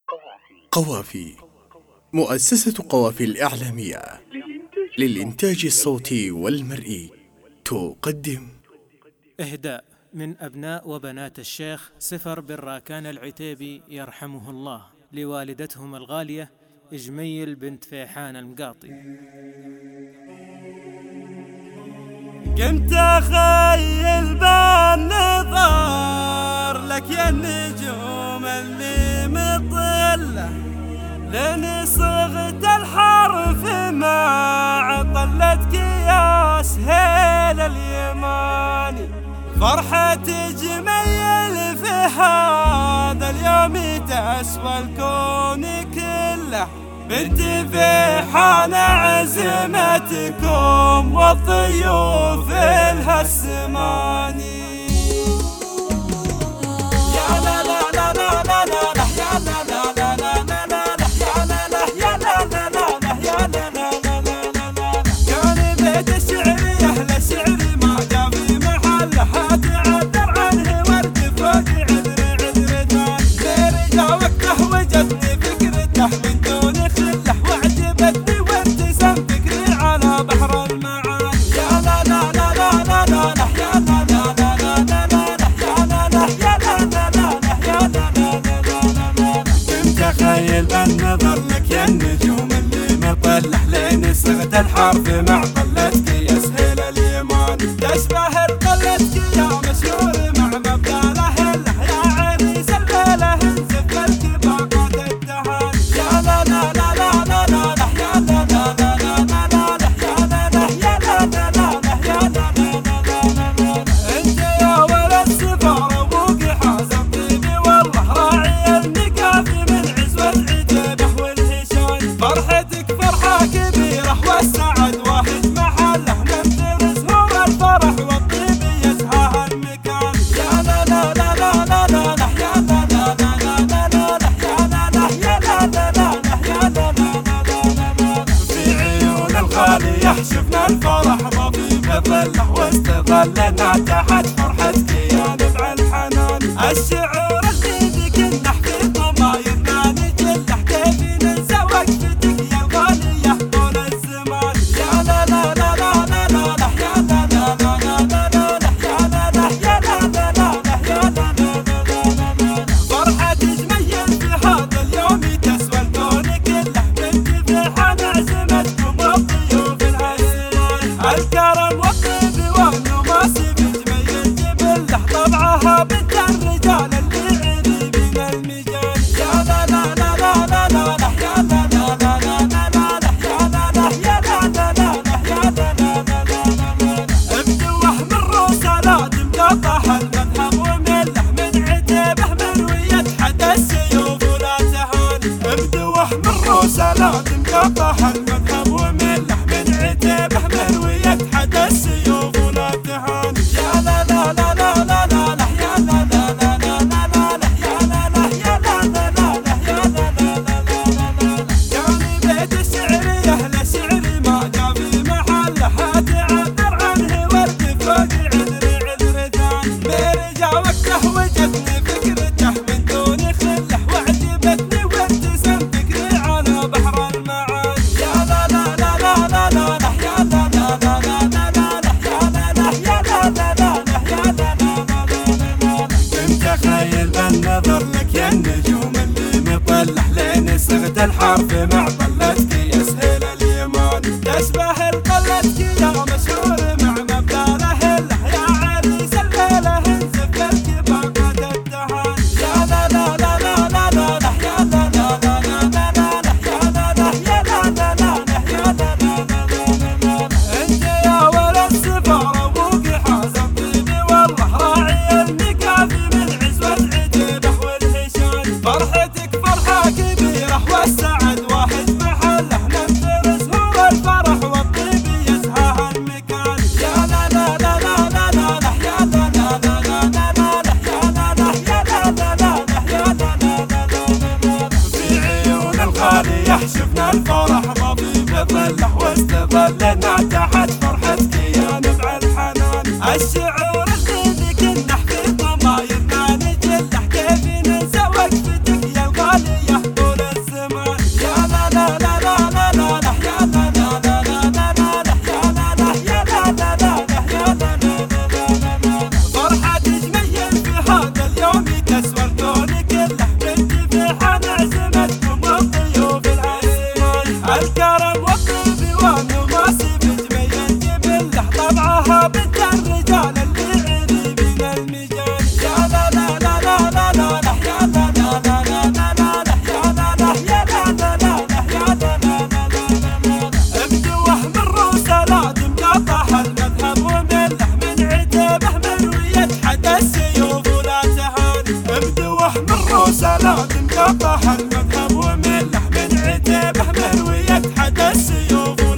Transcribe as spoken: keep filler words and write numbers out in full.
قوافي. مؤسسة قوافي الإعلامية للإنتاج الصوتي والمرئي تقدم إهداء من أبناء وبنات الشيخ سفر بن راكان العتيبي يرحمه الله لوالدتهم الغالية إجميل بنت فيحان المقاطي. قمت أخيل بالنظر لك يا النجوم اللي مطلة، لين صغت الحرف ما عطلتك يا سهيل اليماني. فرحة جميل في هذا اليوم تسوى الكون كله، بنت فيحان عزمتكم والضيوف لها السماني. يا لا لا لا لا لا لا يا لا لا لا لا لا لا يا لا لا يا لا لا لا لا يا لا لا لا لا لا. كان بيت الشعر يا أهل الشعر ما جا في محلها، تعذر عنه ورد فوق عذر عذرتان. غير جا وقته وجدني فكرته من دون خله، وعجبتني وابتسم فكري على بحر المعاني. يا لا لا لا لا لا لا يا لا لا لا لا لا يا لا لا يا لا لا لا يا لا لا لا لا. كنت أخيل بالنظر لك يا النجوم اللي مطلة، لين صغت الحرف مع طلتك يا سهيل اليمان. تشبه الطلتك يا مشهور مع مبدأ الأهلة، يا عريس الليلة انزف لك باقات الدهان. يا لا لا لا لا لا لا يا لا لا لا لا لا يا لا لا يا لا لا لا يا لا لا لا لا. انت يا ولد سفارة ابوك حازم طيبي والله، راعي النقافي من عزوة عتيبه والهشام. فرحتك فرحة كبيرة والسعد واحد محله، ننثر زهور الفرح والطيب يزهاها المكان. يا لا لا لا لا لا لا يا لا لا لا لا لا يا لا لا يا لا لا لا يا لا لا لا. في عيون الغالية شفنا الفرح ضفي بظله، واستظلنا تحت فرحتك يا نبع الحنان. الشعور اللي بك النحكي ضمايرنا نجله، كيف ننسى وقفتك يا الغالية طول الزمان. يا لا لا لا لا لا لا يا لا لا لا لا لا يا لا لا يا لا لا لا يا لا لا لا. فرحة جميل في هذا اليوم تسوى الكون كله، بنت فيحان عزمتكم والضيوف لها السمان. الكرم والطيب والنماس في جميل جبله، طبعها بنت الرجال اللي عري من المجال. يا لا لا لا لا لا لا يا لا لا لا لا لا يا لا لا يا لا لا لا يا لا لا لا لا. ابدوه من رسالات مقاطعها المذهب ومله، من عتيبه مروية حتى السيوف ولا تهان. ابدوه من رسالات مقاطعها المذهب ومله، من عتيبه مروية حتى السيوف ولا تهان. يا لا لا لا لا لا لا يا لا لا لا لا لا يا لا لا يا لا لا لا يا لا لا لا لا. كان بيت الشعر يا أهل الشعر ما جا في محلها، تعذر عنه ورد فوق عذر عذرتان. غير جا وقته وجدني فكرته من دون خله، وعجبتني وابتسم فكري على بحر المعاني. يا لا لا لا لا لا لا يا لا لا لا لا لا يا لا لا يا لا لا لا يا لا لا لا لا. كنت أخيل بالنظر لك يا النجوم اللي مطلة، لين صغت الحرف مع طلتك يا سهيل اليمان. تشبه الطلتك يا مشهور مع مبدأ الأهلة، يا عريس الليلة انزف لك باقات الدهان. يا لا لا لا لا لا لا يا لا لا لا لا لا يا لا لا يا لا لا لا يا لا لا لا لا. انت يا ولد سفارة ابوك حازم طيبي والله، راعي النقافي من عزوة عتيبه والهشام. فرحتك فرحة كبيرة والسعد واحد محله، ننثر زهور الفرح والطيب يزهاها المكان. يا لا لا لا لا لا يا لا لا لا لا لا يا لا لا يا لا لا لا يا لا لا لا لا. في عيون الغالية شفنا الفرح ضفي بظله، واستظلنا تحت فرحتك يا نبع الحنان. الشعور اللي بك النحكي ضمايرنا نجله، كيف ننسى وقفتك يا الغالية مذهب ومله من عتيبه مروية حد السيوف.